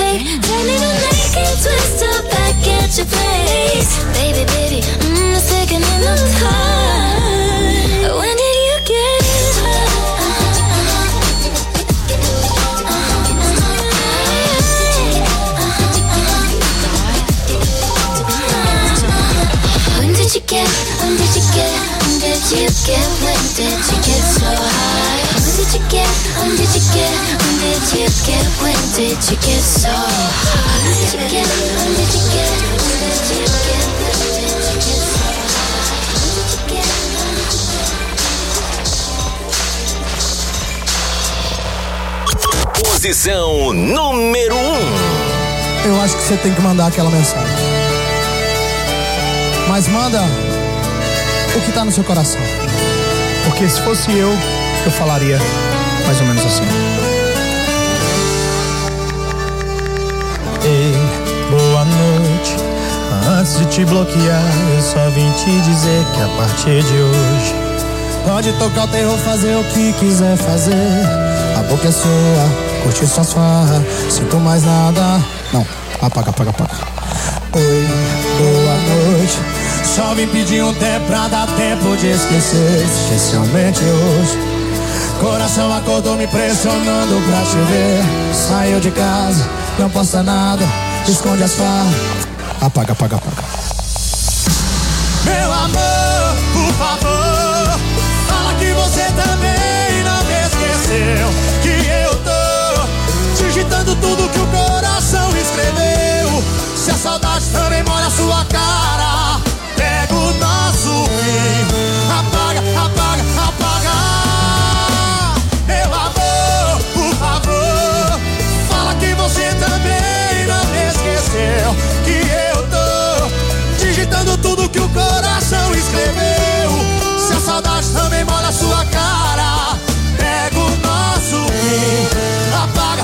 fake. Turn it on naked, twist up back at your place. Baby, baby, it's taking in the heart. When did you get here? When did you get so high? When did you get so high? When did you get so high? Posição número 1. Eu acho que você tem que mandar aquela mensagem. Mas manda o que tá no seu coração. Porque se fosse eu falaria mais ou menos assim. Ei, boa noite. Antes de te bloquear, eu só vim te dizer que a partir de hoje pode tocar o terror, fazer o que quiser fazer. A boca é sua, curtir suas farras, sinto mais nada. Não, apaga. Oi, boa noite. Só vim pedir um tempo pra dar tempo de esquecer, especialmente hoje. Coração acordou me pressionando pra te ver. Saiu de casa, não posta nada, esconde as farras. Apaga. Meu amor, por favor, fala que você também não me esqueceu. Que eu tô digitando tudo que o coração escreveu. Se a saudade também molha a sua cara, pega o nosso fim. Apaga. Meu amor, por favor, fala que você também não me esqueceu. Que eu tô digitando tudo que o coração escreveu. Se a saudade também molha a sua cara, pega o nosso fim. Apaga.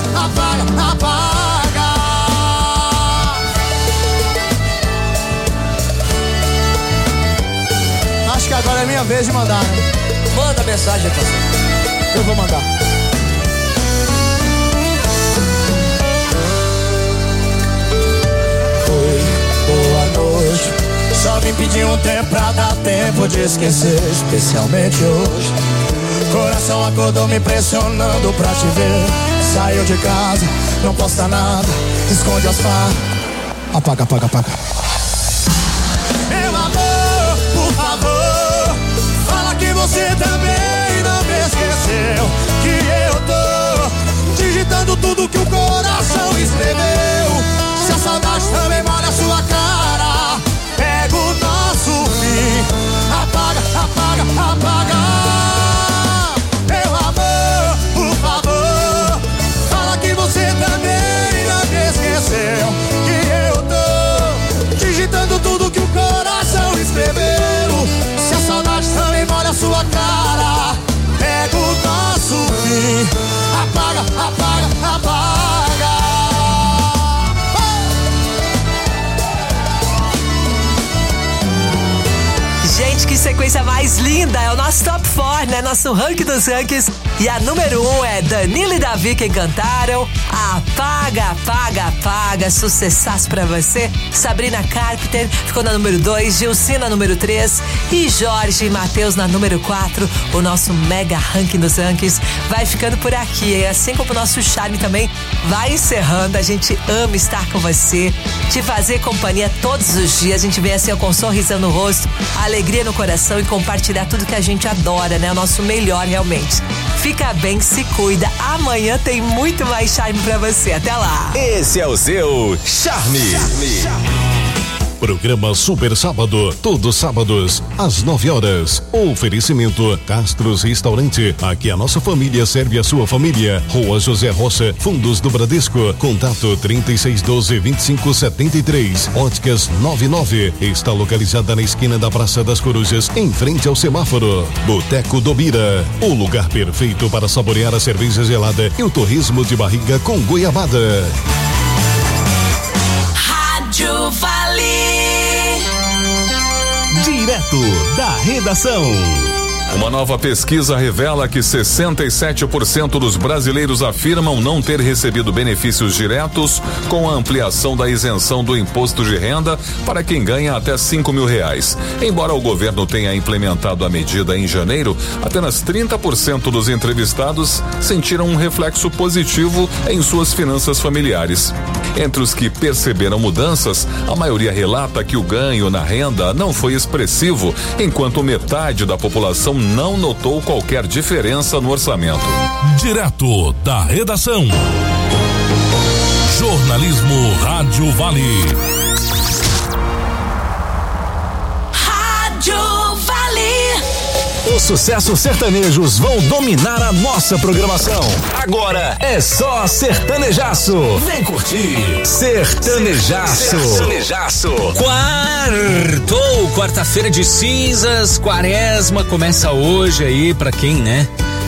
Acho que agora é minha vez de mandar, né? Manda mensagem, parceiro. Eu vou mandar. Oi, boa noite. Só vim pedir um tempo pra dar tempo de esquecer, especialmente hoje. Coração acordou me pressionando pra te ver. Saiu de casa, não posta nada, esconde as farras. Apaga. Meu amor, por favor, fala que você também não me esqueceu. Que eu tô digitando tudo que o coração escreveu. Se a saudade também molha a sua cara, pega o nosso fim. Apaga. Meu amor, por favor, fala que você também não me esqueceu. Que eu tô digitando tudo que o coração escreveu. Se a saudade também molha a sua cara, pega o nosso fim. Apaga. Gente, que sequência mais linda! É o nosso Top 4, né? Nosso ranking dos rankings. E a número 1 é Danilo e Davi, que cantaram Apaga. Sucessaço pra você. Sabrina Carpenter ficou na número 2, Gilcinho na número 3 e Jorge e Matheus na número 4. O nosso mega ranking dos rankings vai ficando por aqui. E assim como o nosso charme também vai encerrando. A gente ama estar com você, te fazer companhia todos os dias. A gente vem assim com um sorrisão no rosto, alegria no coração e compartilhar tudo que a gente adora, né? O nosso melhor realmente. Fica bem, se cuida. Amanhã tem muito mais charme pra você. Até lá. Esse é o seu Charme. Programa Super Sábado, todos sábados, às 9 horas. Oferecimento Castros Restaurante. Aqui a nossa família serve a sua família. Rua José Rocha, Fundos do Bradesco. Contato 3612-2573. Óticas 99. Está localizada na esquina da Praça das Corujas, em frente ao semáforo. Boteco do Bira. O lugar perfeito para saborear a cerveja gelada e o torresmo de barriga com goiabada. Rádio Vale. Direto da redação. Uma nova pesquisa revela que 67% dos brasileiros afirmam não ter recebido benefícios diretos com a ampliação da isenção do imposto de renda para quem ganha até R$5.000. Embora o governo tenha implementado a medida em janeiro, apenas 30% dos entrevistados sentiram um reflexo positivo em suas finanças familiares. Entre os que perceberam mudanças, a maioria relata que o ganho na renda não foi expressivo, enquanto metade da população não notou qualquer diferença no orçamento. Direto da redação. Jornalismo Rádio Vale. Rádio Vale. Os sucessos sertanejos vão dominar a nossa programação. Agora é só sertanejaço. Vem curtir. Sertanejaço. Quarta-feira de cinzas, quaresma começa hoje aí pra quem, né?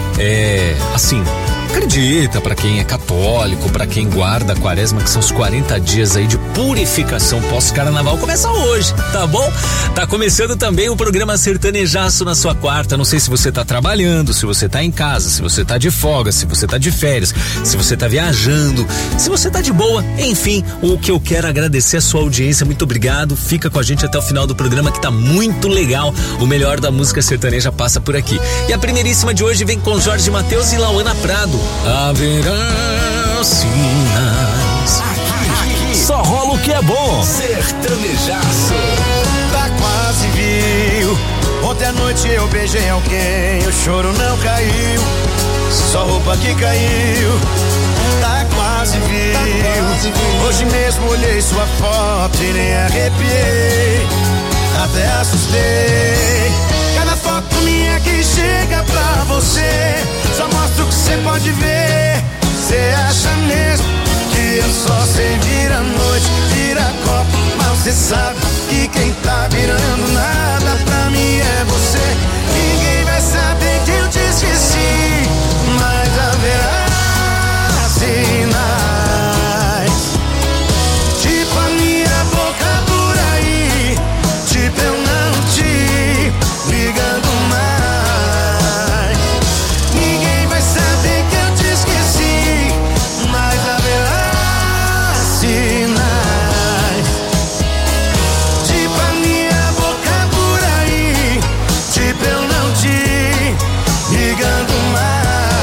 Acredita, pra quem é católico, pra quem guarda a quaresma, que são os 40 dias aí de purificação pós-carnaval, começa hoje, tá bom? Tá começando também o programa Sertanejaço na sua quarta. Não sei se você tá trabalhando, se você tá em casa, se você tá de folga, se você tá de férias, se você tá viajando, se você tá de boa, enfim, o que eu quero agradecer é a sua audiência, muito obrigado, fica com a gente até o final do programa que tá muito legal, o melhor da música sertaneja passa por aqui. E a primeiríssima de hoje vem com Jorge Mateus e Lauana Prado. Haverá sinais. Só rola o que é bom. Sertanejaço. Tá quase viu. Ontem à noite eu beijei alguém, o choro não caiu, só roupa que caiu. Tá quase viu. Hoje mesmo olhei sua foto e nem arrepiei, até assustei. Cada foto minha que chega pra você só mostra o que você pode ver. Você acha mesmo que eu só sei virar noite, virar copo, mas você sabe que quem tá virando nada pra mim é você. Ninguém vai saber que eu te esqueci, mas haverá sinais, tipo a minha boca por aí, tipo eu não te ligando mais. Ninguém vai saber que eu te esqueci, mas haverá sinais, tipo a minha boca por aí, tipo eu não te ligando mais.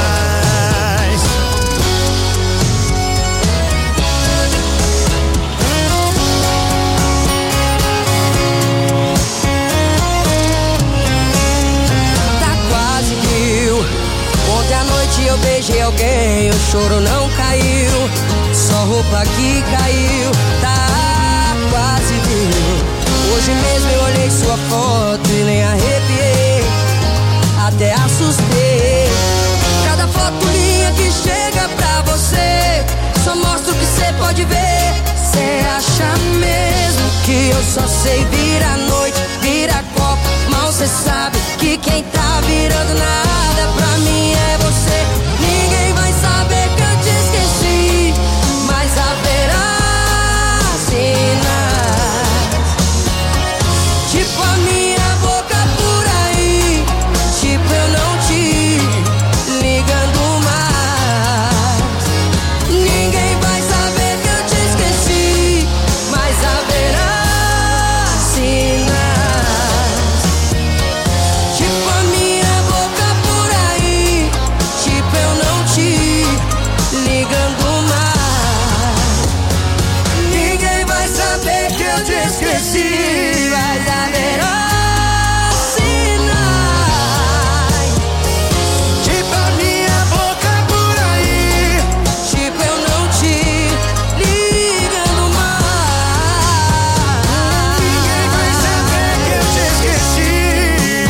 Ontem à noite eu beijei alguém, o choro não caiu, só roupa que caiu, tá quase viu. Hoje mesmo eu olhei sua foto e nem arrepiei, até assustei. Cada foto minha que chega pra você só mostra o que você pode ver. Cê acha mesmo que eu só sei virar noite, virar copo, mal cê sabe que quem tá virando nada pra mim é você. Ninguém vai saber que eu te esqueci, mas haverá sinais, tipo a minha boca por aí, tipo eu não te ligando mais. Ninguém vai saber que eu te esqueci, mas haverá sinais, tipo a minha boca por aí, tipo eu não te ligando mais. Ninguém vai saber que eu te esqueci, mas haverá sinais, tipo a minha boca por aí, tipo eu não te ligando mais. Ninguém vai saber que eu te esqueci,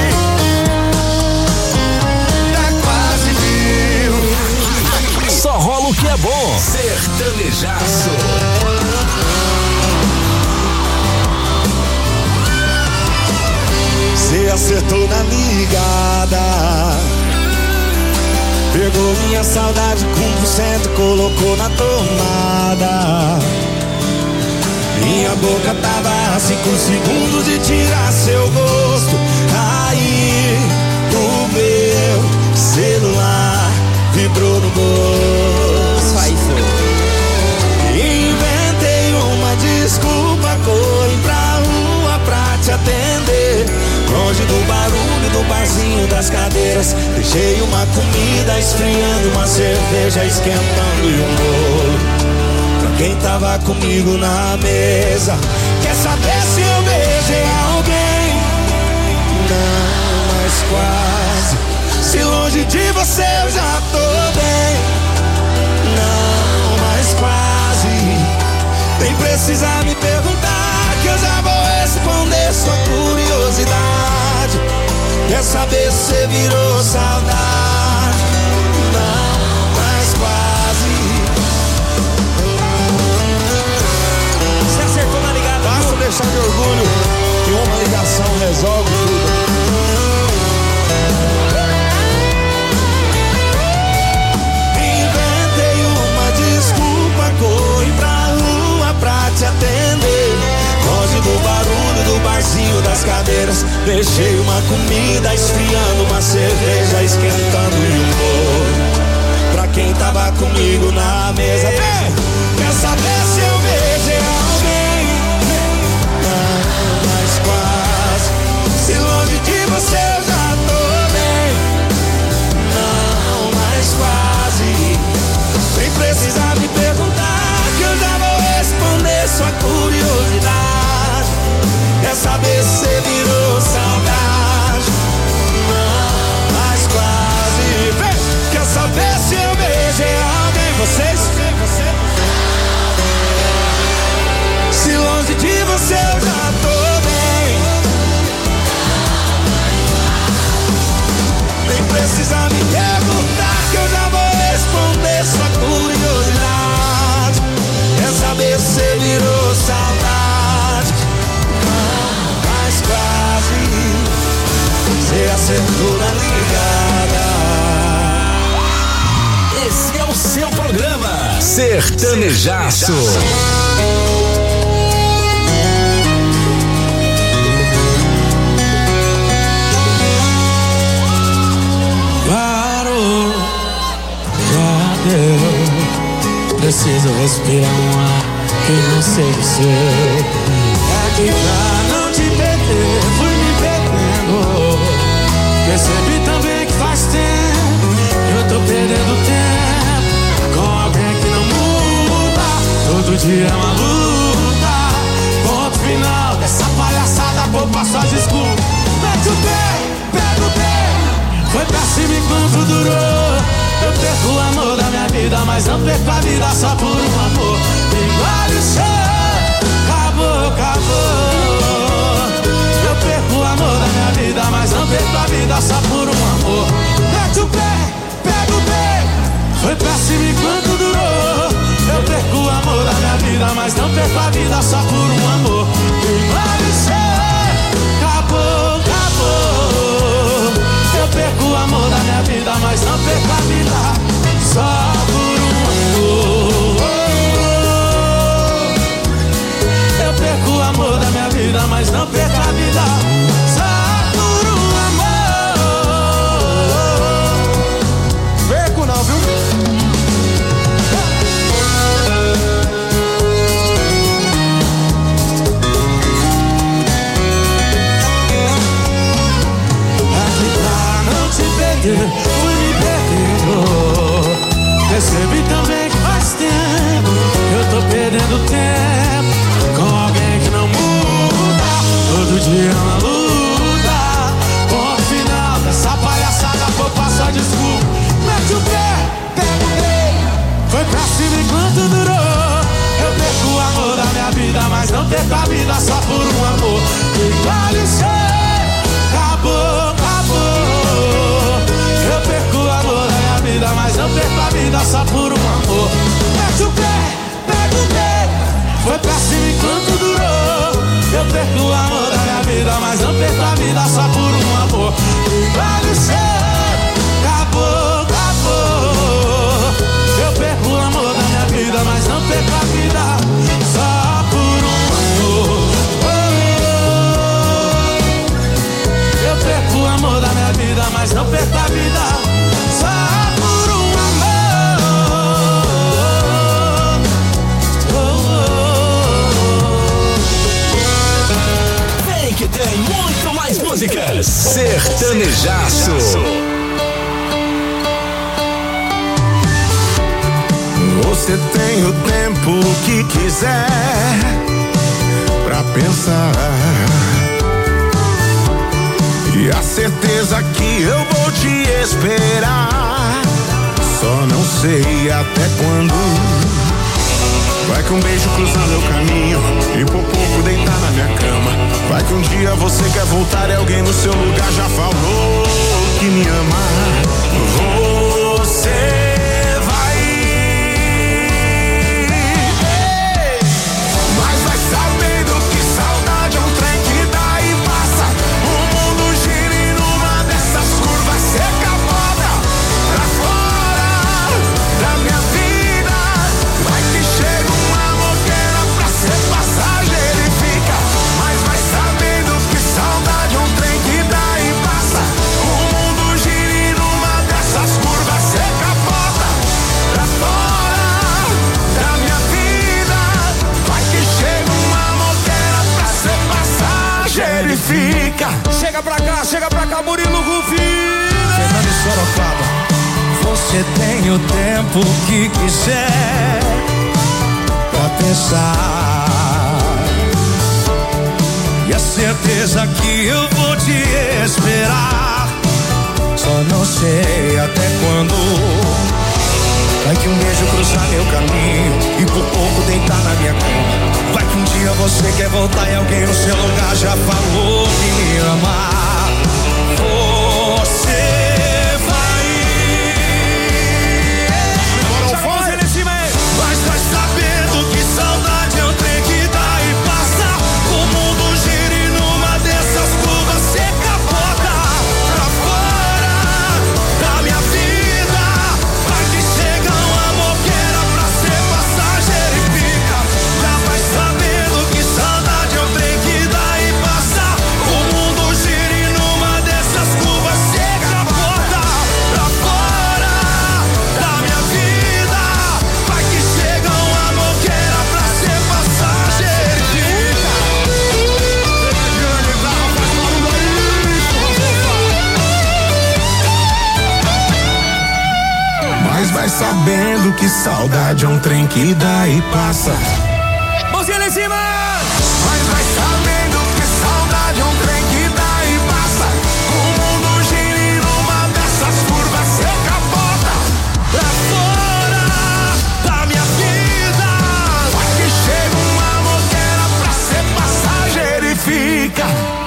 tá quase viu. Só rola o que é bom. Sertanejaço. Cê acertou na ligada, pegou minha saudade com 100%, colocou na tomada. Minha boca tava a 5 segundos de tirar seu gosto. Aí entrou no bolso. Aí foi. Inventei uma desculpa, corri pra rua pra te atender. Longe do barulho do barzinho das cadeiras, deixei uma comida esfriando, uma cerveja esquentando e um bolo pra quem tava comigo na mesa. Quer saber se eu beijei alguém? Não, mas quase. Se longe de você eu já tô bem. Não, mas quase. Nem precisa me perguntar que eu já vou responder sua curiosidade. Quer saber se você virou saudade? Não, mas quase. Você acertou na ligada. Basta deixar de orgulho que uma ligação resolve tudo. Inventei uma desculpa, corri pra rua pra te atender. Longe do barulho do barzinho das cadeiras, deixei uma comida esfriando, uma cerveja esquentando e um bolo pra quem tava comigo na mesa. Quer saber se eu beijei alguém? Não, mas quase. Se longe de você eu já tô bem. Não, mas quase. Nem precisa me perguntar que eu já vou responder sua curiosidade. Quer saber se você virou saudade? Não, mas quase. Vem. Quer saber se eu beijei alguém? Vocês? Se longe de você eu já tô bem. Nem precisa me perguntar que eu já vou responder sua curiosidade. Quer saber se você virou saudade? Mas quase. Você acertou na ligada. Esse é o seu programa Sertanejaço. Parou, já deu. Preciso respirar um ar que não seja o seu. É que pra não te perder, fui me perdendo. Percebi também que faz tempo que eu tô perdendo tempo com alguém que não muda. Todo dia é uma luta. Ponto final dessa palhaçada, poupa só desculpa. Mete o pé, pega o pé. Foi pra cima enquanto durou. Eu perco o amor da minha vida, mas não perco a vida só por um amor. Engole o chão, acabou, acabou. Eu perco o amor da minha vida, mas não perco a vida só por um amor. Mete o pé, pega o pé. Foi pra cima enquanto durou. Eu perco o amor da minha vida, mas não perco a vida só por um amor. Engole o chão, acabou, acabou. Eu perco o amor da minha vida, mas não perco a vida só por um amor. Eu perco o amor da minha vida, mas não perco a vida só por um amor. Perco não, viu? Fui me perdendo. Percebi também que faz tempo que eu tô perdendo tempo com alguém que não muda. Todo dia é uma luta. Ponto final dessa palhaçada, vou passar desculpa. Mete o pé, pega o pé. Foi pra cima enquanto durou. Eu perco o amor da minha vida, mas não perco a vida só por um amor. Que vale ser, acabou, acabou. Eu perco o amor da minha vida, mas não perco a vida só por um amor. Mete o pé, pega o pé. Foi pra cima enquanto durou. Eu perco o amor da minha vida, mas não perco a vida só por um amor. Vale ser, acabou, acabou. Eu perco o amor da minha vida, mas não perco a vida só por um amor. Eu perco o amor da minha vida, mas não perco a vida só por um amor. Sertanejaço. Você tem o tempo que quiser pra pensar, e a certeza que eu vou te esperar. Só não sei até quando. Vai que um beijo cruza meu caminho e por pouco deitar na minha cama. Vai que um dia você quer voltar e alguém no seu lugar já falou que me ama. Você fica. Chega pra cá, Murilo Rufino. Fernando de Sorocaba. Você tem o tempo que quiser pra pensar, e a certeza que eu vou te esperar. Só não sei até quando. Vai que um beijo cruzar meu caminho e por pouco deitar na minha cama. Vai que um dia você quer voltar e alguém no seu lugar já falou que me ama. Você vai. Mas vai sabendo que saudade é um trem que dá e passa. O mundo gira e numa dessas curvas você capota pra fora da minha vida. Vai que chega um amor que era pra ser passageiro e fica. Já vai sabendo que saudade é um trem que dá e passa. O mundo gira e numa dessas curvas você capota pra fora da minha vida. Vai que chega um amor que era pra ser passageiro e fica. Mas vai sabendo que saudade é um trem que dá e passa. Mãozinha lá em cima! Mas vai sabendo que saudade é um trem que dá e passa. O mundo gira e numa dessas curvas você capota pra fora da minha vida. Vai que chega um amor que era pra ser passageiro e fica.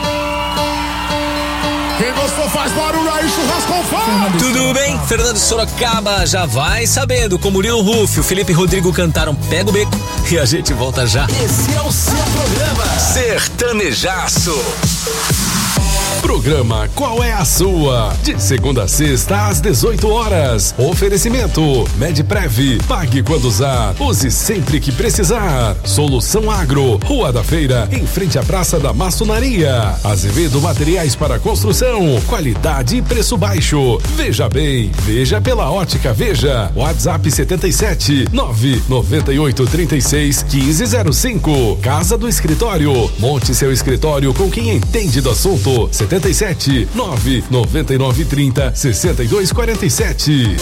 Quem gostou faz barulho aí, churrasco com fome. Tudo bem? Fernando Sorocaba já vai sabendo. Com Murilo Rufo, Felipe e Rodrigo cantaram Pega o Beco e a gente volta já. Esse é o seu programa Sertanejaço. Programa Qual é a Sua? De segunda a sexta às 18 horas. Oferecimento Medprev. Pague quando usar. Use sempre que precisar. Solução Agro. Rua da Feira, em frente à Praça da Maçonaria. Azevedo Materiais para Construção. Qualidade e preço baixo. Veja bem. Veja pela Ótica Veja. WhatsApp 77 998 36 1505. Casa do Escritório. Monte seu escritório com quem entende do assunto. 77 999 30 62 47.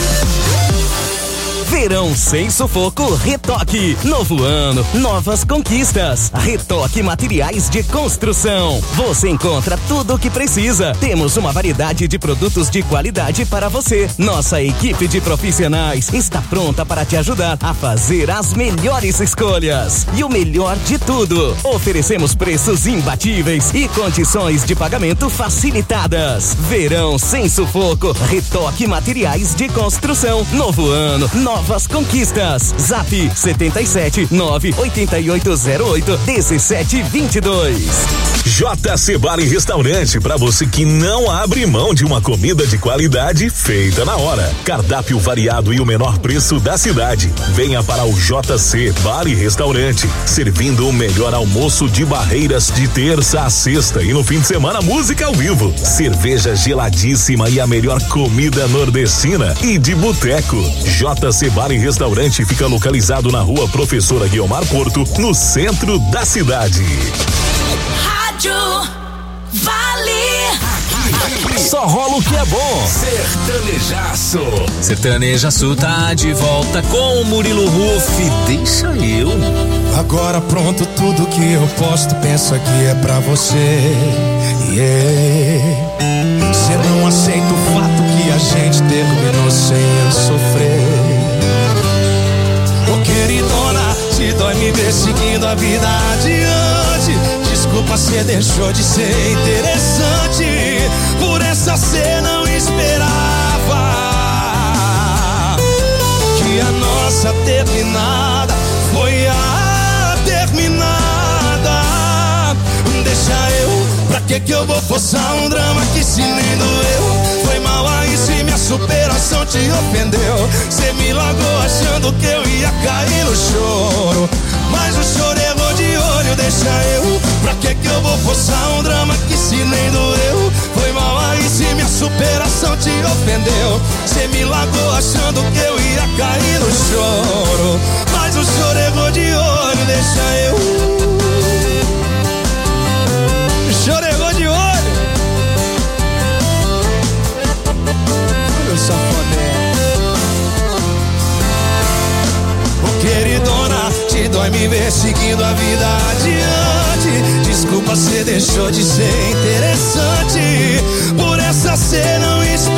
Verão sem sufoco, Retoque. Novo ano, novas conquistas. Retoque Materiais de Construção. Você encontra tudo o que precisa. Temos uma variedade de produtos de qualidade para você. Nossa equipe de profissionais está pronta para te ajudar a fazer as melhores escolhas. E o melhor de tudo, oferecemos preços imbatíveis e condições de pagamento facilitadas. Verão sem sufoco, Retoque Materiais de Construção. Novo ano, novas conquistas. Zap 77 98808 1722. JC Bar e Restaurante, para você que não abre mão de uma comida de qualidade feita na hora. Cardápio variado e o menor preço da cidade. Venha para o JC Bar e Restaurante, servindo o melhor almoço de Barreiras de terça a sexta e no fim de semana música ao vivo, cerveja geladíssima e a melhor comida nordestina e de boteco. JC Bar e Restaurante fica localizado na Rua Professora Guiomar Porto, no centro da cidade. Rádio Vale. só rola o que é bom. Sertanejaço. Sertanejaço tá de volta com o Murilo Ruff. Deixa eu. Agora pronto, tudo que eu posto, pensa que é pra você. Cê não aceita o fato que a gente terminou sem eu sofrer. Ô queridona, se dói me ver seguindo a vida adiante. Desculpa, cê deixou de ser interessante. Por essa cê não esperava que a nossa terminada foi a terminada. Deixa eu, pra que eu vou forçar um drama que se nem doeu? Foi mal aí se minha superação te ofendeu. Cê me largou achando que eu ia cair no choro, mas o choro errou de olho. Deixa eu, pra que eu vou forçar um drama que se nem doeu? Foi mal aí se minha superação te ofendeu. Cê me largou achando que eu ia cair no choro, mas o choro errou de olho. Deixa eu, o choro errou de olho. Olha o safadão. Ô queridona, te dói me ver seguindo a vida adiante. Desculpa, cê deixou de ser interessante. Por essa cê não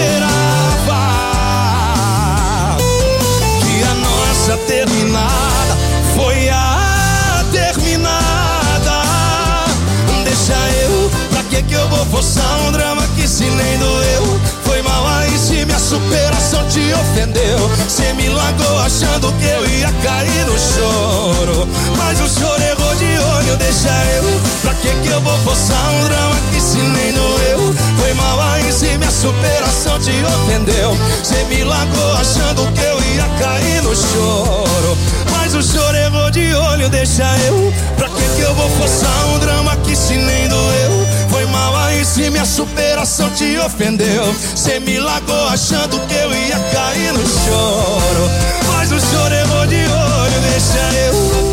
esperava que a nossa terminada foi a terminada. Deixa eu, pra que eu vou forçar um drama que se nem doeu? Foi mal aí se minha superação te ofendeu. Cê me largou achando que eu ia cair no choro, mas o choro errou de olho. Deixa eu, pra que eu vou forçar um drama que se nem doeu? Foi mal aí se minha superação te ofendeu. Cê me largou achando que eu ia cair no choro, mas o choro errou de olho. Deixa eu, pra que eu vou forçar um drama que se nem doeu? Foi mal aí se minha superação te ofendeu. Cê me largou achando que eu ia cair no choro, mas o choro errou de olho. Deixa eu,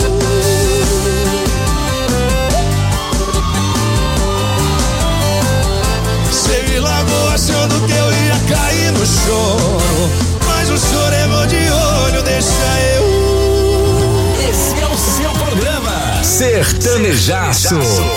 cê me largou achando que eu ia cair no choro, mas o choro errou de olho. Deixa eu. Esse é o seu programa Sertanejaço.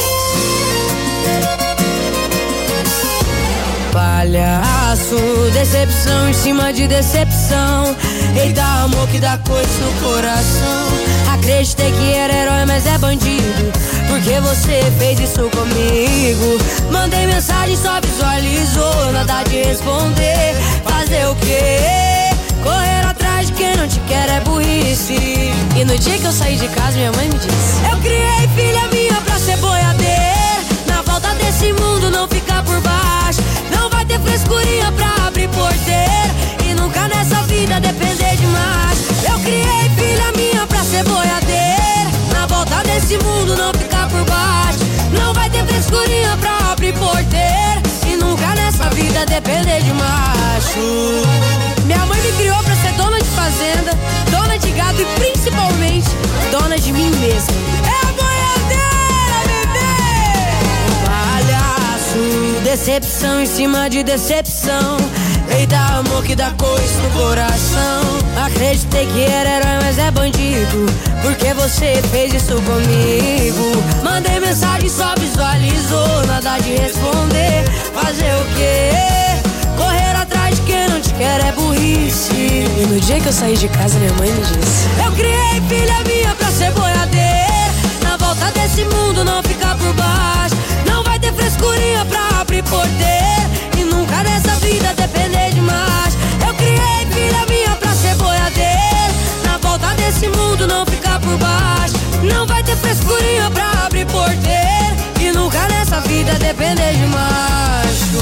Palhaço, decepção em cima de decepção. Eita, amor que dá coisa no coração. Acreditei que era herói, mas é bandido, porque você fez isso comigo. Mandei mensagem, só visualizou, nada de responder. Fazer o quê? Correr atrás de quem não te quer é burrice. E no dia que eu saí de casa, minha mãe me disse: eu criei filha minha pra ser boiadeira. Na volta desse mundo não ficar por baixo. Não vai ter frescurinha pra abrir porteira. E nunca nessa vida depender de mais. Eu criei filha minha pra ser boiadeira. Na volta desse mundo não ficar por baixo. Não vai ter frescurinha pra abrir porteira. E nunca nessa vida depender de macho. Minha mãe me criou pra ser dona de fazenda, dona de gado e principalmente dona de mim mesma. É a boiadeira, bebê! Palhaço, decepção em cima de decepção. Eita, amor que dá coisa no coração. Acreditei que era herói, mas é bandido, porque você fez isso comigo. Mandei mensagem, só visualizou, nada de responder. Fazer o quê? Correr atrás de quem não te quer é burrice. E no dia que eu saí de casa, minha mãe me disse: eu criei filha minha pra ser boiadeira. Na volta desse mundo não ficar por baixo. Não vai ter frescurinha pra abrir porteira. E nunca nessa vida depender de mais. Eu criei filha minha pra ser boiadeira. Na volta desse mundo não ficar por baixo. Não vai ter frescurinha pra abrir porteira. E nunca nessa vida depender de macho.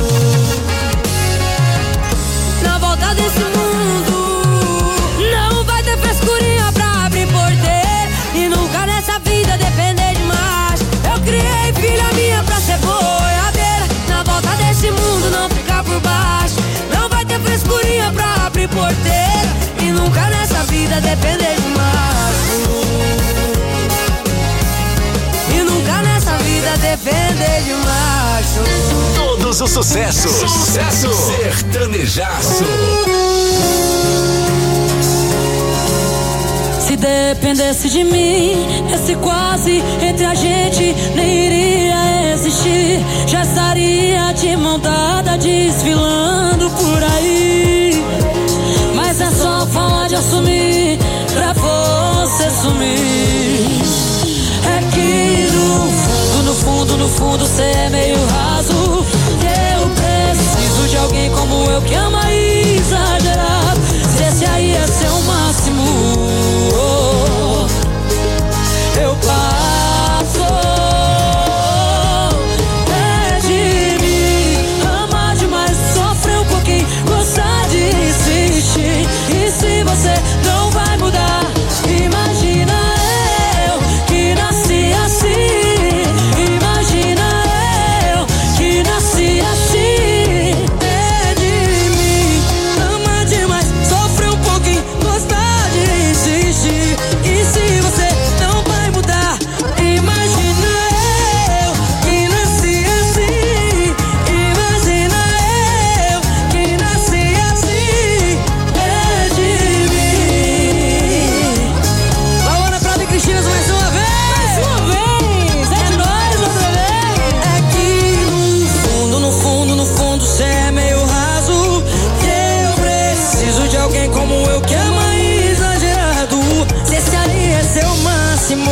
Na volta desse mundo não vai ter frescurinha pra abrir porteira. E nunca nessa vida depender de mais. Eu criei filha minha pra ser boiadeira. Na volta desse mundo não ficar por baixo. Não vai ter frescurinha pra abrir porteira. E nunca nessa vida depender de macho. E nunca nessa vida depender de macho. Todo todos os sucessos. Sucesso! Sertanejaço. Se dependesse de mim, esse quase entre a gente nem iria existir. Já estaria de mão dada desfilando por aí. Mas é só falar de assumir pra você sumir. É que no fundo cê é meio raso. Eu preciso de alguém como eu que ama exagerado. Se esse aí é seu máximo, eu passo. É de mim, amar demais, sofrer um pouquinho, gostar de insistir. E se você não vai mudar, imagina eu que nasci assim. Imagina eu que nasci assim. É de mim, amar demais, sofrer um pouquinho, gostar de insistir. E se você não vai mudar, imagina eu que nasci assim. Imagina eu que nasci assim. É de mim. Laona Prata e Cristina mais uma vez. Mais uma vez. É de nós outra vez. É que no fundo cê é meio raso. Que eu preciso de alguém como eu que ama exagerado. Se esse aí é seu máximo,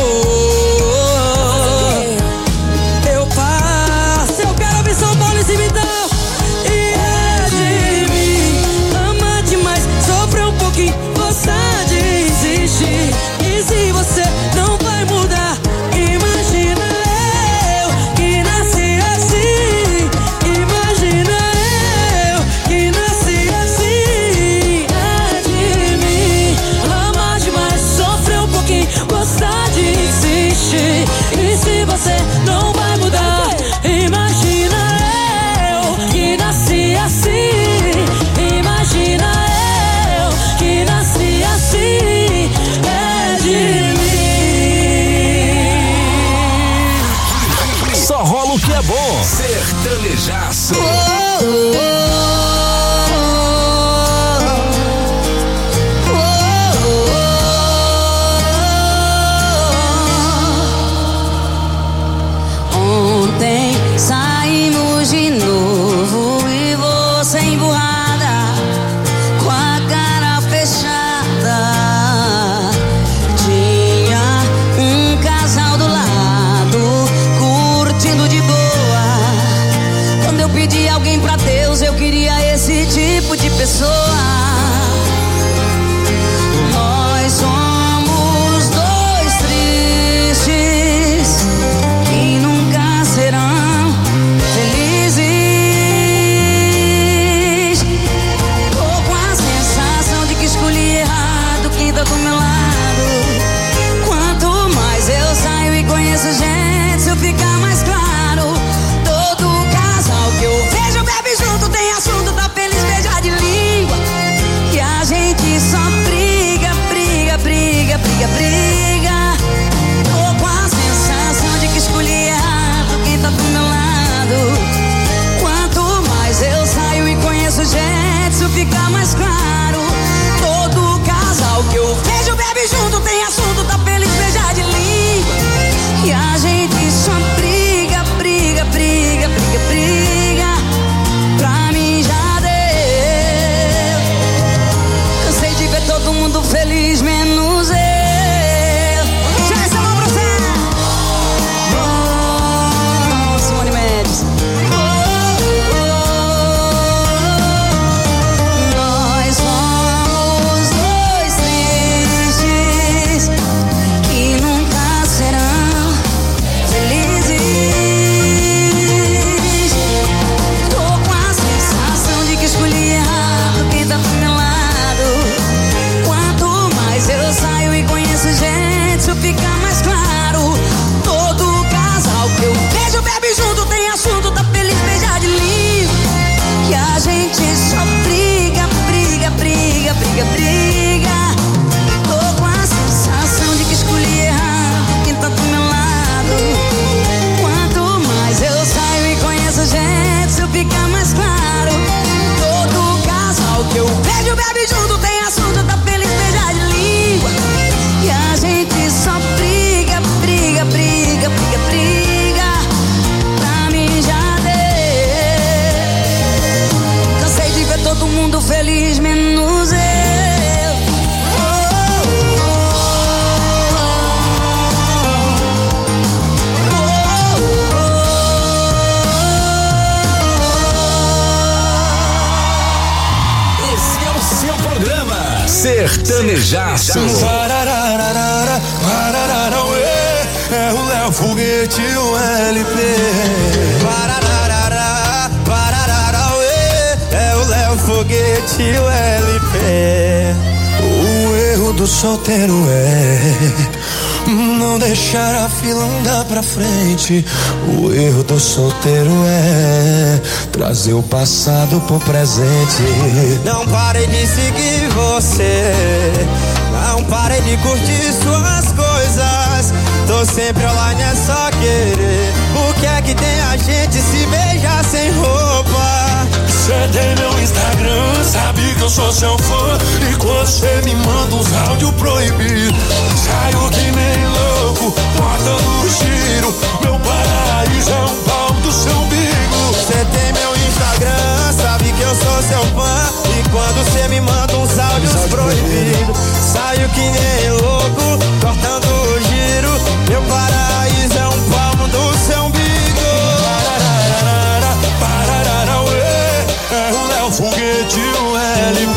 eu passo. Eu quero ouvir São Paulo e Cibitão. E é de mim, ama demais, sofrer um pouquinho, gostar de insistir. E se você não vai mudar, imagina eu que nasci assim. Imagina eu que nasci assim. É de mim, amar demais, sofrer um pouquinho, gostar de insistir. E se você não vai mudar, imagina eu que nasci assim. Imagina eu que nasci assim. É de mim. Só rola o que é bom. Sertanejaço. Ontem saímos de novo e você emburrada, com a cara fechada. Tinha um casal do lado, curtindo de boa. Quando eu pedi alguém pra Deus, eu queria Sertanejaço. É o Léo Foguete e o LP. É o Léo Foguete e o LP. O erro do solteiro não deixar a fila andar pra frente. O erro do solteiro trazer o passado pro presente. Não parei de seguir você, não parei de curtir suas coisas. Tô sempre online, é só querer. O que é que tem a gente se beijar sem roupa? Cê tem meu Instagram, sabe que eu sou seu fã. E quando cê me manda uns áudios proibidos, saio que nem louco, botando giro. Meu paraíso é um pau do seu umbigo. Cê tem meu Instagram, sabe que eu sou seu fã. E quando cê me manda uns áudios proibidos, saio que nem louco, cortando o giro. Meu paraíso é um palmo do seu umbigo. É o Léo Foguete e o LP.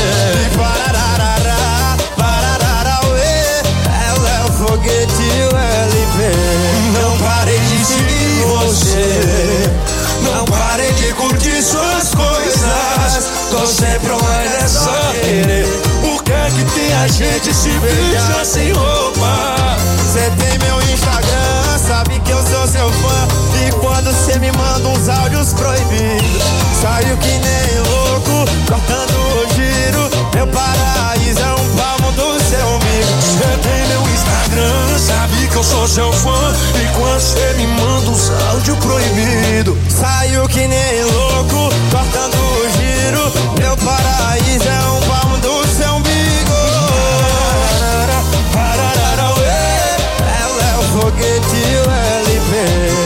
É o Léo Foguete e o LP. Não parei de seguir você, não parei de curtir suas coisas. Tô sempre online, é só querer. O que é que tem a gente se beijar sem roupa? Cê tem meu Instagram, sabe que eu sou seu fã. E quando cê me manda uns áudios proibidos, saio que nem louco, cortando o giro. Meu paraíso é um palmo do seu umbigo. Cê tem meu Instagram, sabe que eu sou seu fã. E quando cê me manda uns áudios proibidos, saio que nem louco, cortando o giro. Meu paraíso é um palmo do seu umbigo. É o Léo Foguete e o LP.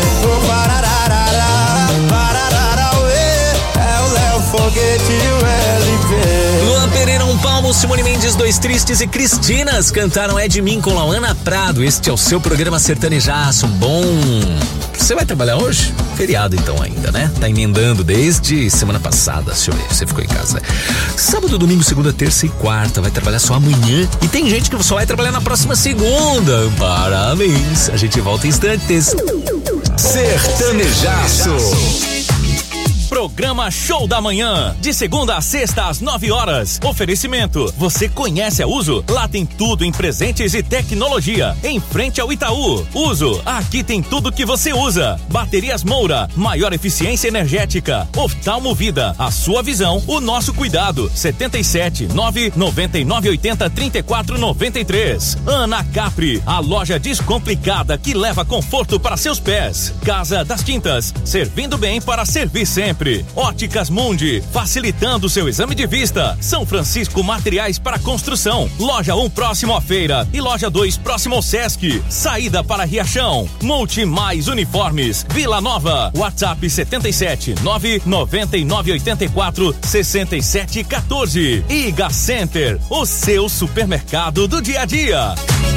É o Léo Foguete e o LP. Luan Pereira, um palmo, Simone Mendes, Dois Tristes e Cristinas cantaram É de Mim com Lauana Prado. Este é o seu programa Sertanejaço. Bom, você vai trabalhar hoje? Feriado então ainda, né? Tá emendando desde semana passada, deixa eu ver, você ficou em casa. Sábado, domingo, segunda, terça e quarta, vai trabalhar só amanhã. E tem gente que só vai trabalhar na próxima segunda. Parabéns, a gente volta em instantes. Sertanejaço. Programa Show da Manhã, de segunda a sexta às 9 horas. Oferecimento, você conhece a Uso? Lá tem tudo em presentes e tecnologia, em frente ao Itaú. Uso, aqui tem tudo que você usa. Baterias Moura, maior eficiência energética. Oftalmo Vida, a sua visão, o nosso cuidado. 77 999 80 34 93. Ana Capri, a loja descomplicada que leva conforto para seus pés. Casa das Tintas, servindo bem para servir sempre. Óticas Mundi, facilitando seu exame de vista. São Francisco Materiais para Construção. Loja 1 próximo à feira e loja 2 próximo ao Sesc. Saída para Riachão. Multi Mais Uniformes, Vila Nova. WhatsApp 77 999 84 67 14. Iga Center, o seu supermercado do dia a dia.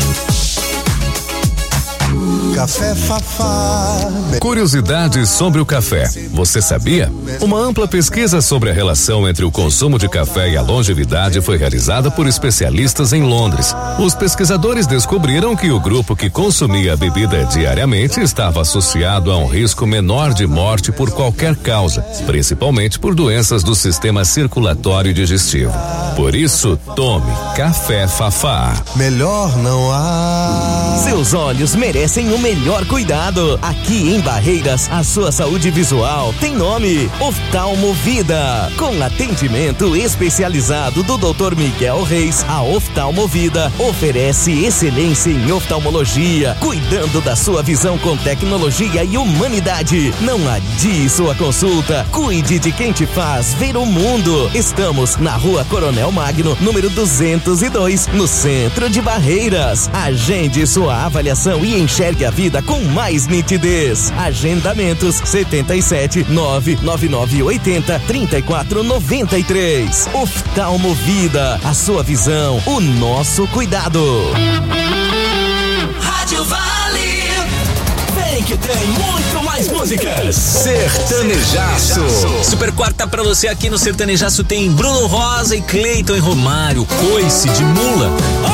Café Fafá. Curiosidades sobre o café. Você sabia? Uma ampla pesquisa sobre a relação entre o consumo de café e a longevidade foi realizada por especialistas em Londres. Os pesquisadores descobriram que o grupo que consumia a bebida diariamente estava associado a um risco menor de morte por qualquer causa, principalmente por doenças do sistema circulatório e digestivo. Por isso, tome Café Fafá. Melhor não há. Seus olhos merecem o melhor cuidado. Aqui em Barreiras, a sua saúde visual tem nome: Oftalmo Vida. Com atendimento especializado do Dr. Miguel Reis, a Oftalmo Vida oferece excelência em oftalmologia, cuidando da sua visão com tecnologia e humanidade. Não adie sua consulta. Cuide de quem te faz ver o mundo. Estamos na Rua Coronel Magno, número 202, no centro de Barreiras. Agende sua avaliação e enxergue a vida com mais nitidez. Agendamentos 77 999 80 34 93. Oftalmo Vida, a sua visão, o nosso cuidado. Rádio Vale. Vem que tem muito mais músicas. Sertanejaço. Super quarta pra você aqui no Sertanejaço tem Bruno Rosa e Cleiton e Romário, Coice de Mula.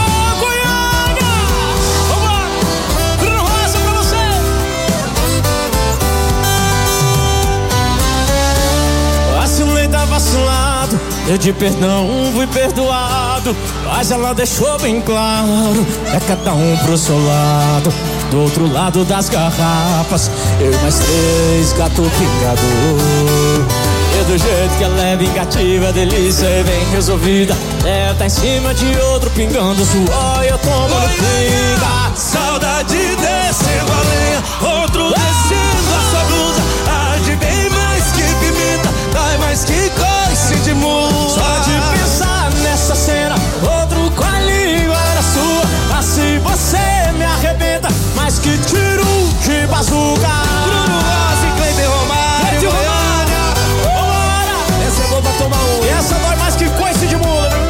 Vacilado, eu de perdão fui perdoado, mas ela deixou bem claro, é cada um pro seu lado. Do outro lado das garrafas, eu e mais 3 gato pingador. E do jeito que ela é vingativa, delícia e bem resolvida, ela tá em cima de outro pingando suor e eu tomo no pinga. Saudade descendo a lenha, outro descendo a sua blusa, arde bem mais que pimenta, dói mais que coice de mula. Só de pensar nessa cena, outro com a língua na sua, assim você me arrebenta, mais que tiro de bazuca. Bruno Rosa e Cleiton Romário, Romário. Essa é boa pra tomar um, e essa dói mais que coice de mula, né?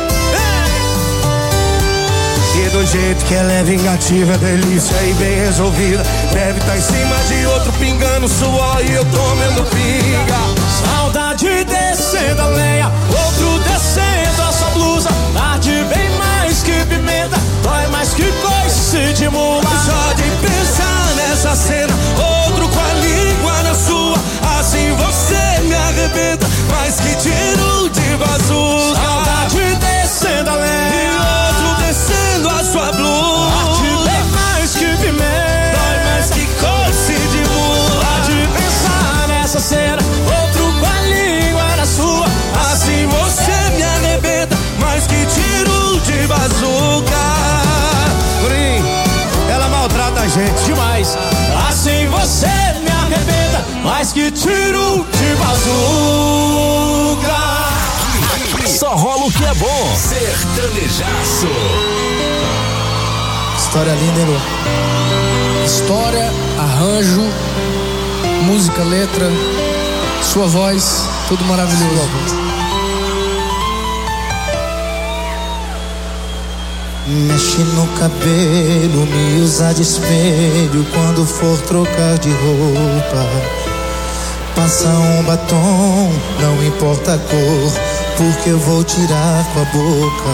E do jeito que ela é vingativa, delícia e bem resolvida, deve tá em cima de outro pingando suor e eu tomando pinga. Saudade descendo a lenha, outro descendo a sua blusa, arde bem mais que pimenta, dói mais que coice de mula. Só de pensar nessa cena, outro com a língua na sua, assim você me arrebenta, mais que tiro de bazuca. Saudade descendo a lenha, e outro descendo a sua blusa, arde bem mais que pimenta, dói mais que coice de mula. Só de pensar nessa cena, outro com a língua na sua, assim você me arrebenta, mais que tiro de bazuca. Ela maltrata a gente demais, assim você me arrebenta, mais que tiro de bazuca. Só rola o que é bom. Sertanejaço. História linda, hein, Lu? História, arranjo, música, letra, sua voz, tudo maravilhoso. Mexe no cabelo, me usa de espelho quando for trocar de roupa. Passa um batom, não importa a cor, porque eu vou tirar com a boca.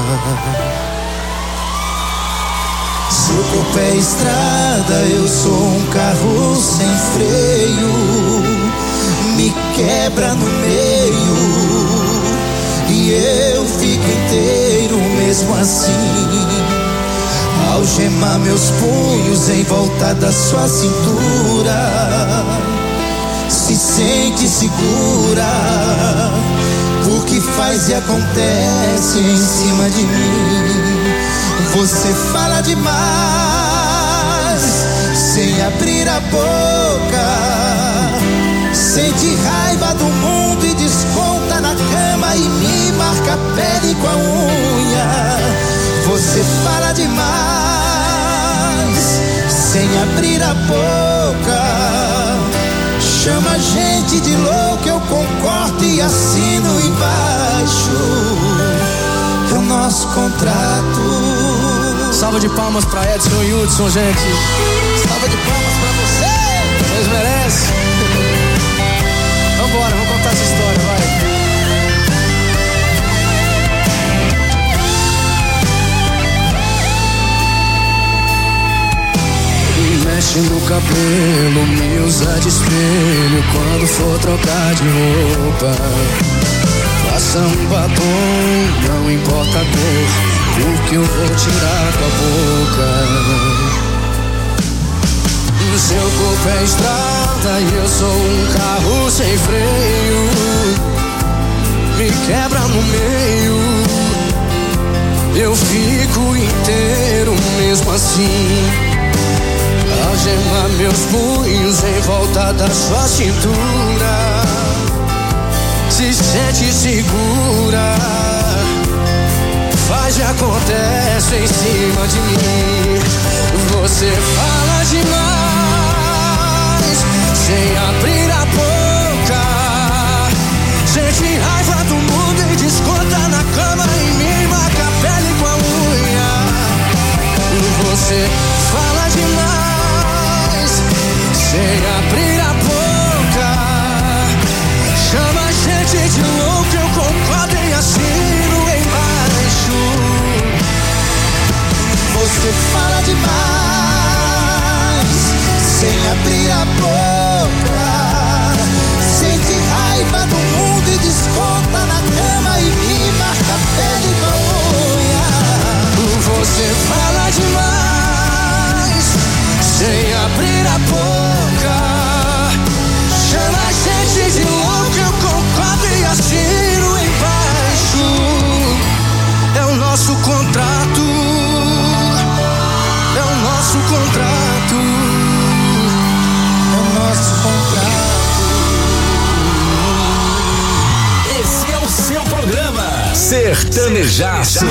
Seu corpo é estrada, eu sou um carro sem freio, me quebra no meio e eu fico inteiro mesmo assim. Algemar meus punhos em volta da sua cintura, se sente segura, porque faz e acontece em cima de mim. Você fala demais, sem abrir a boca, sente raiva do mundo e desconta na cama e me marca a pele com a unha. Você fala demais, sem abrir a boca, chama a gente de louco, eu concordo e assino embaixo. É o nosso contrato. Salva de palmas pra Edson e Hudson, gente. Salva de palmas pra você. Vocês merecem. Vambora, vamos contar essa história, vai. Mexe no cabelo, me usa de espelho quando for trocar de roupa. Passa um batom, não importa a cor, porque eu vou tirar com a boca. Seu corpo é estrada e eu sou um carro sem freio, me quebra no meio, eu fico inteiro mesmo assim. Algemar meus punhos em volta da sua cintura, se sente segura, faz e acontece em cima de mim. Você fala demais, sem abrir a boca, sente raiva do mundo e desconta na cama em mim, marca a pele com a unha. Você fala demais, sem sem abrir a boca. Chama a gente de louco, eu concordo e assino embaixo. Você fala demais, sem abrir a boca. Sente raiva do mundo e desconta na cama e me marca a pele igual unha. Você fala demais, sem abrir a boca. Chama a gente de louco, eu concordo e assino embaixo. É o nosso contrato. É o nosso contrato. É o nosso contrato. Esse é o seu programa Sertanejaço.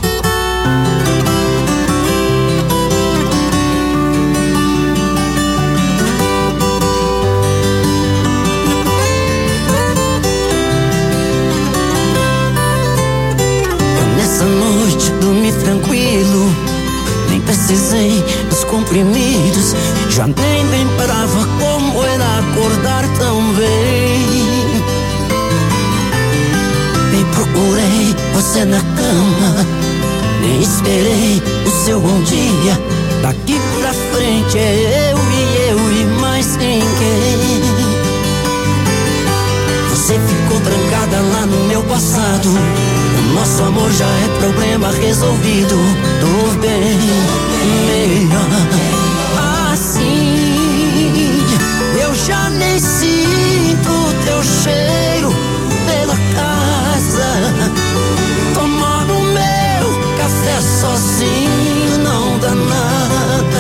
Nessa noite dormi tranquilo, nem precisei dos comprimidos. Já nem lembrava como era acordar tão bem. Nem procurei você na cama, nem esperei o seu bom dia. Daqui pra frente é eu e mais ninguém. Você ficou trancada lá no meu passado. O nosso amor já é problema resolvido. Tô bem melhor assim. Eu já nem sinto teu cheiro pela casa. Tomando meu café sozinho não dá nada.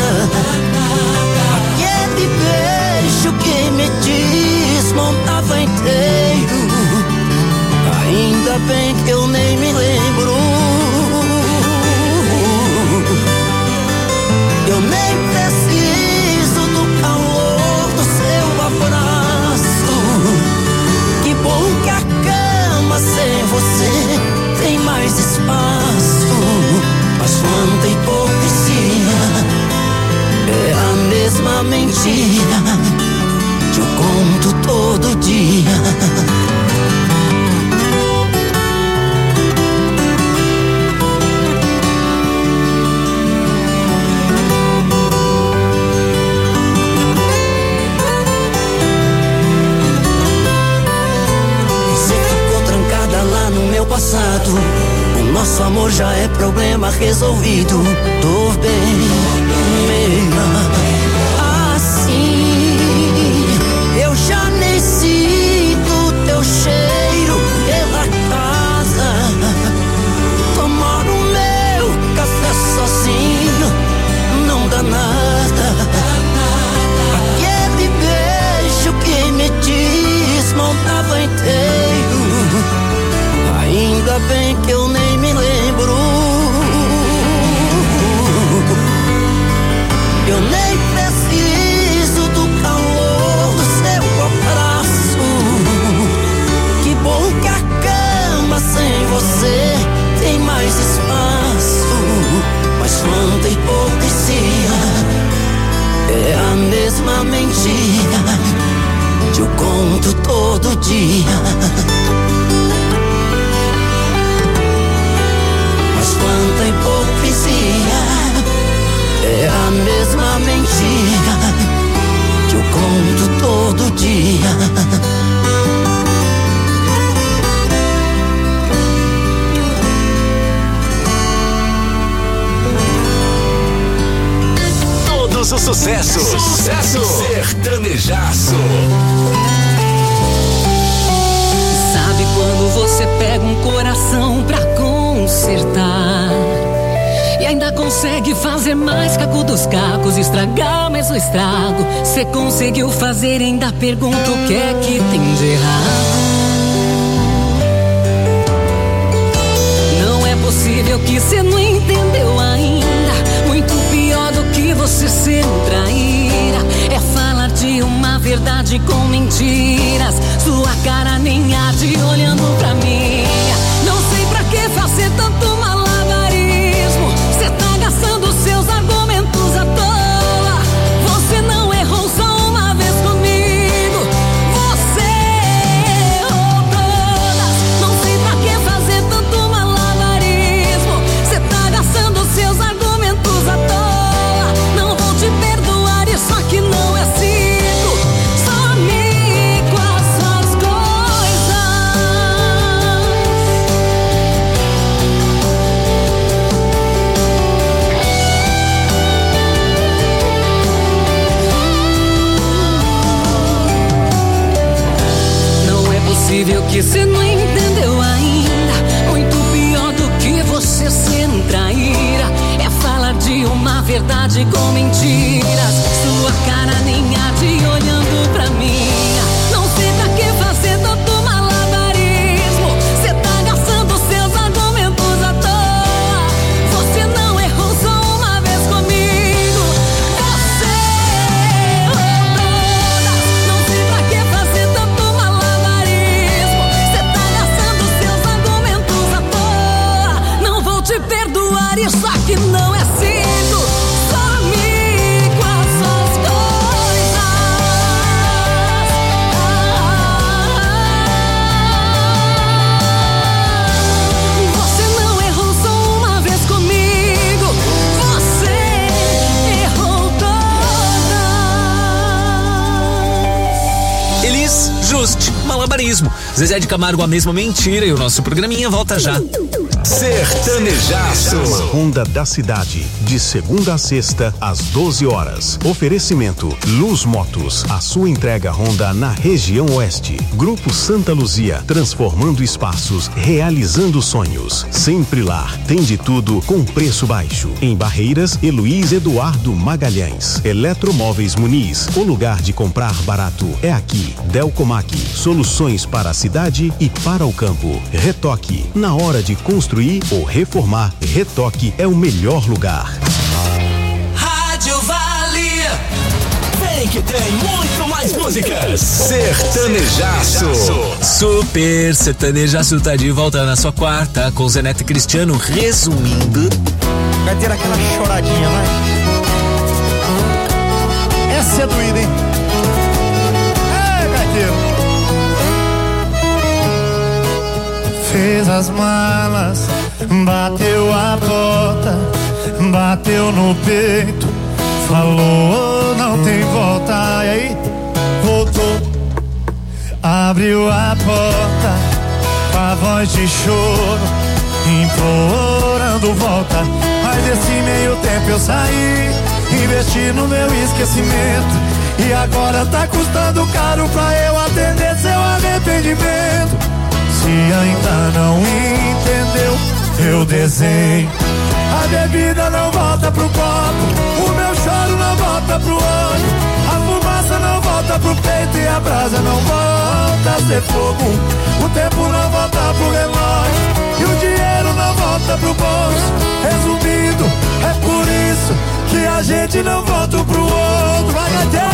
Aquele beijo que me desmontava inteiro, ainda bem que eu nem me lembro. Eu nem preciso do calor do seu abraço. Que bom que a cama sem você tem mais espaço. Mas quanta hipocrisia, é a mesma mentira que eu conto todo dia. Passado, o nosso amor já é problema resolvido. Tô bem melhor assim. Eu já nem sinto teu cheiro pela casa. Tomar o meu café sozinho não dá nada. Aquele beijo que me desmontava inteiro, ainda bem que eu nem me lembro. Eu nem preciso do calor do seu abraço. Que bom que a cama sem você tem mais espaço. Mas quanta hipocrisia, é a mesma mentira que eu conto todo dia. Quanta hipocrisia, é a mesma mentira que eu conto todo dia. Todos os sucessos. Sucesso Sertanejaço. Sabe quando você pega um coração pra consertar e ainda consegue fazer mais caco dos cacos, estragar mais o estrago? Cê conseguiu fazer, ainda pergunto o que é que tem de errado. Não é possível que cê não entendeu ainda. Muito pior do que você ser um traíra é falar de uma verdade com mentiras. Sua cara nem arde olhando pra mim. Não sei pra que fazer tanto malabarismo. Cê tá gastando seus argumentos à toa. Você não errou só uma vez Luiz Juste, Malabarismo. Zezé de Camargo, A Mesma Mentira, e o nosso programinha volta já. Sertanejaço. Ronda da Cidade, de segunda a sexta, às 12 horas. Oferecimento Luz Motos, a sua entrega Honda na região oeste. Grupo Santa Luzia, transformando espaços, realizando sonhos. Sempre Lar, tem de tudo com preço baixo. Em Barreiras, Luiz Eduardo Magalhães. Eletromóveis Muniz, o lugar de comprar barato é aqui. Delcomac, soluções para a cidade e para o campo. Retoque, na hora de construir ou reformar, Retoque é o melhor lugar. Rádio Vale. Vem que tem muito mais músicas. Sertanejaço. Super Sertanejaço tá de volta na sua quarta com Zé Neto e Cristiano, resumindo. Vai ter aquela choradinha, vai. Essa é doída, hein? Gaiteiro. Fez as malas, bateu a porta, bateu no peito, falou não tem volta. E aí, voltou, abriu a porta, com a voz de choro, implorando volta. Mas esse meio tempo eu saí, investi no meu esquecimento, e agora tá custando caro pra eu atender seu arrependimento. Se ainda não entendeu, eu desenho. A bebida não volta pro copo, o meu choro não volta pro olho, a fumaça não volta pro peito e a brasa não volta a ser fogo. O tempo não volta pro relógio e o dinheiro não volta pro bolso. Resumindo, é por isso que a gente não volta pro outro. Vai,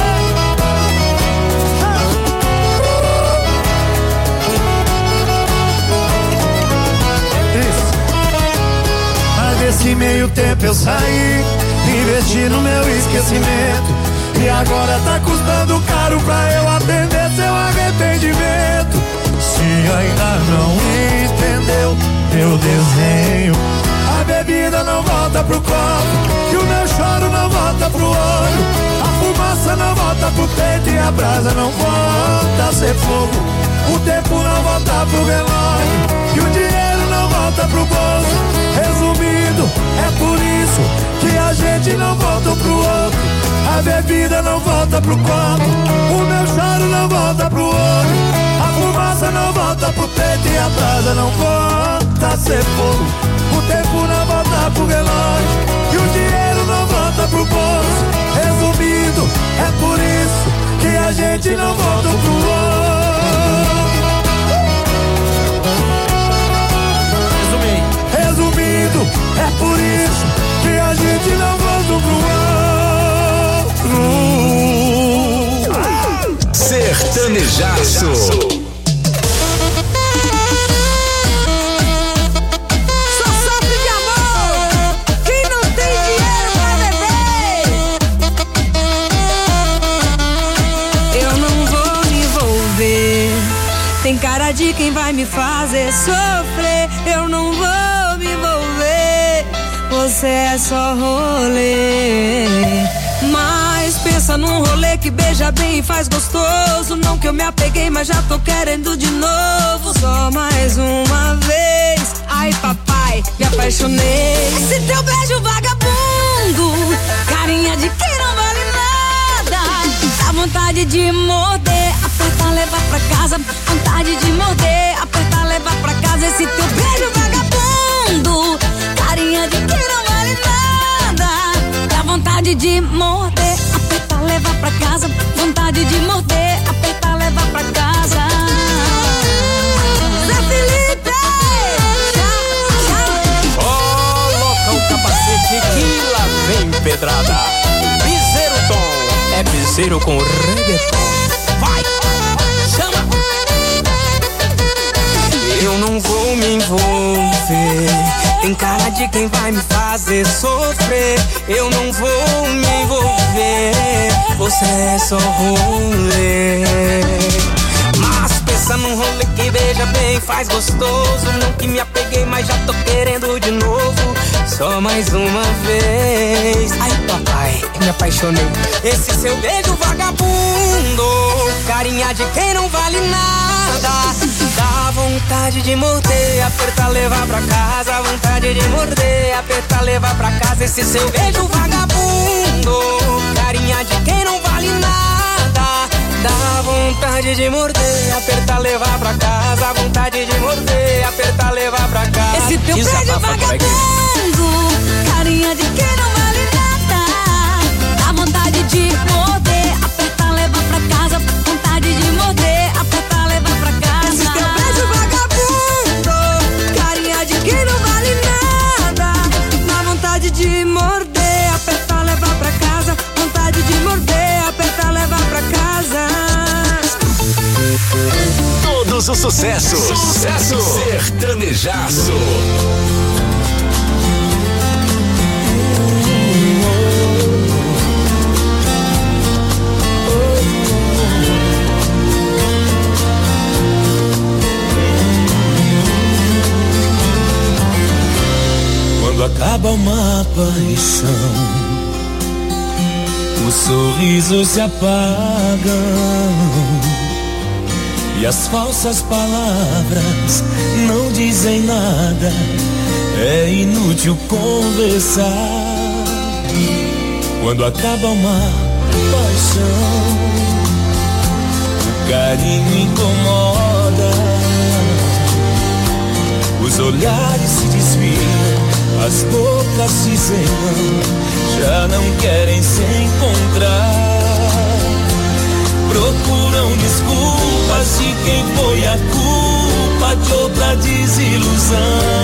Nesse meio tempo eu saí, investi no meu esquecimento, e agora tá custando caro pra eu atender seu arrependimento. Se ainda não entendeu, eu desenho. A bebida não volta pro copo, e o meu choro não volta pro olho, a fumaça não volta pro peito e a brasa não volta a ser fogo. O tempo não volta pro relógio e o dinheiro não volta pro bolso. Resumindo, é por isso que a gente não volta pro outro. A bebida não volta pro copo, o meu choro não volta pro olho, a fumaça não volta pro peito e a brasa não volta a ser fogo. O tempo não volta pro relógio e o dinheiro não volta pro bolso. Resumindo, é por isso que a gente não volta pro outro. Resumindo, é por isso que a gente não volta pro outro. Sertanejaço. Só sofre de amor quem não tem dinheiro pra beber. Eu não vou me envolver, tem cara de quem vai me fazer sofrer. Eu não vou me envolver, você é só rolê. Mas pensa num rolê que beija bem e faz gostoso. Não que eu me apeguei, mas já tô querendo de novo. Só mais uma vez, ai papai, me apaixonei. Esse teu beijo vagabundo, carinha de quem não vale nada. Dá vontade de morder, apertar, levar pra casa. Vontade de morder, apertar, levar pra casa. Esse teu beijo vagabundo, carinha de quem não vale nada. Dá vontade de morder, apertar, levar pra casa. Vontade de morder, apertar, levar pra casa. Zé Felipe, coloca o capacete que lá vem pedrada. Piseiro Tom, é piseiro com reggaeton. Vai, chama. Eu não vou me envolver, tem cara de quem vai me fazer sofrer. Eu não vou me envolver, você é só rolê. Mas pensa num rolê que beija bem, faz gostoso. Não que me apeguei, mas já tô querendo de novo. Só mais uma vez, ai papai, me apaixonei. Esse seu beijo vagabundo, carinha de quem não vale nada. Dá vontade de morder, apertar, levar pra casa. Vontade de morder, apertar, levar pra casa. Esse seu beijo vagabundo, carinha de quem não vale nada. Dá vontade de morder, apertar, levar pra casa. Vontade de morder, apertar, levar pra casa. Esse teu beijo vagabundo, carinha de quem não vale nada. Dá vontade de morder, apertar, levar pra casa. Vontade de morder, apertar, levar pra casa. Esse teu beijo vagabundo, carinha de quem não vale nada. Dá vontade de morder, apertar, levar pra casa. Vontade de morder, apertar, levar pra casa. Todos os sucessos. Sucesso. Sertanejaço. Quando acaba uma paixão, os sorrisos se apagam e as falsas palavras não dizem nada. É inútil conversar. Quando acaba uma paixão, o carinho incomoda, os olhares se desviam, as bocas se selam, já não querem se encontrar. Procuram desculpas de quem foi a culpa de outra desilusão.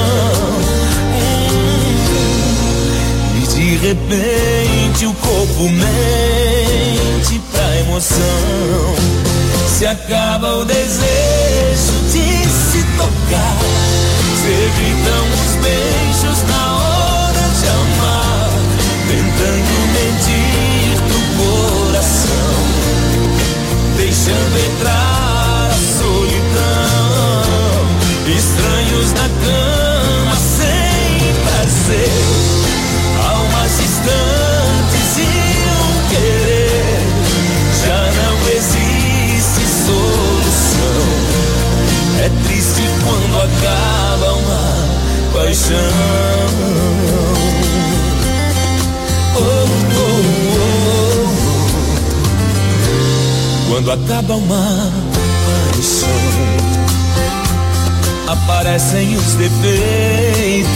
E de repente o corpo mente pra emoção. Se acaba o desejo de se tocar, se evitam os beijos na hora de amar, tentando mentir pro coração, deixando entrar a solidão. Estranhos na cama sem prazer, almas distantes e um querer. Já não existe solução. É triste quando acaba uma paixão. Quando acaba uma paixão, aparecem os defeitos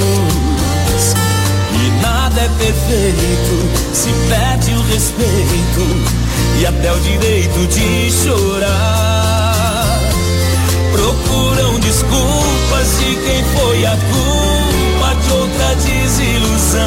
e nada é perfeito. Se perde o respeito e até o direito de chorar. Procuram desculpas de quem foi a culpa de outra desilusão.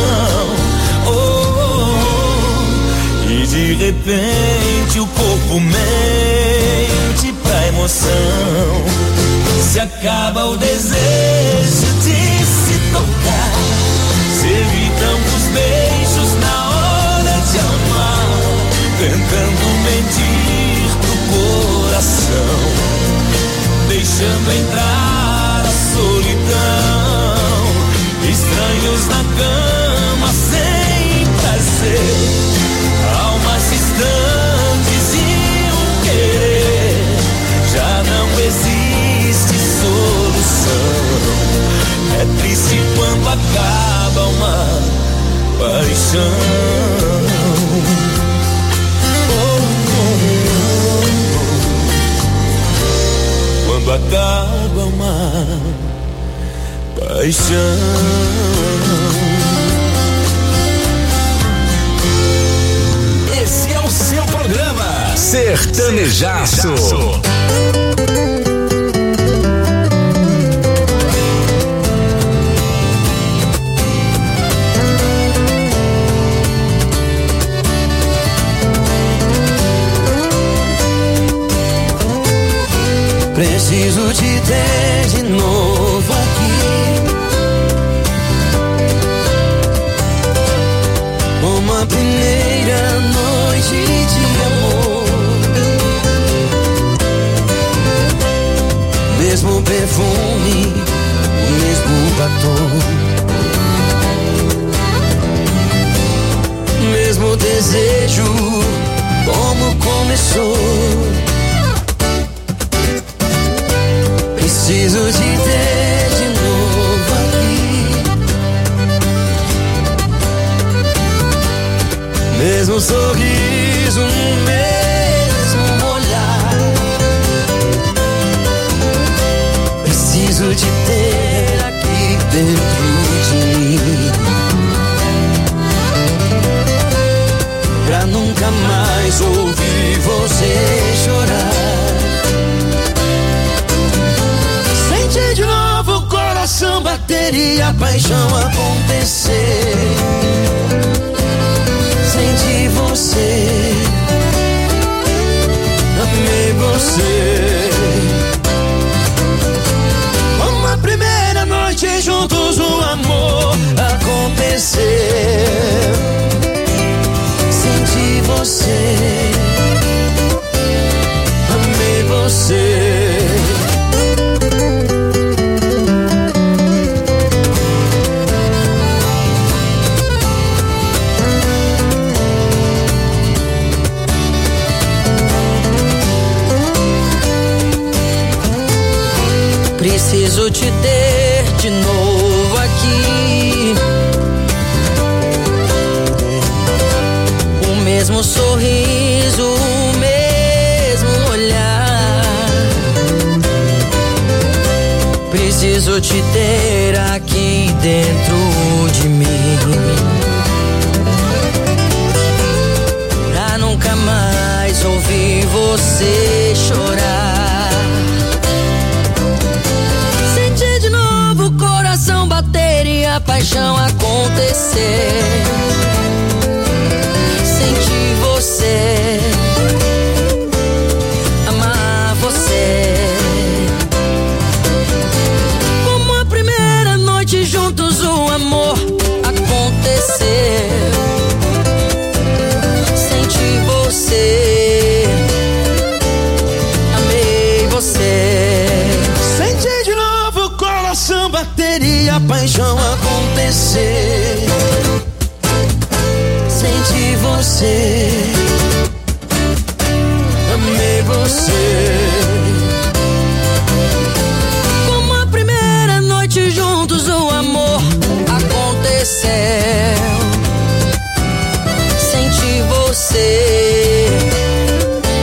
E de repente o corpo mente pra emoção. Se acaba o desejo de se tocar, se evitam os beijos na hora de amar, tentando mentir pro coração, deixando entrar a solidão. Estranhos na cama sem prazer, almas distantes e um querer. Já não existe solução. É triste quando acaba uma paixão. Quando acaba uma paixão. Esse é o seu programa Sertanejaço. Preciso te ter de novo aqui, uma primeira noite de amor. Mesmo perfume, o mesmo batom, mesmo desejo, como começou. sorriso, no mesmo olhar. Preciso te ter aqui dentro de mim, pra nunca mais ouvir você chorar. Sentir de novo o coração bater e a paixão acontecer. Senti você, amei você. Como a primeira noite juntos o amor acontecer. Senti você, amei você. Preciso te ter de novo aqui, o mesmo sorriso, o mesmo olhar. Preciso te ter aqui dentro de mim, pra nunca mais ouvir você chorar. Bater e a paixão acontecer. Sentir você, amar você. Como a primeira noite juntos o amor acontecer. Sentir você, amei você. Sentir de novo o coração bater e a paixão acontecer. Senti você, amei você.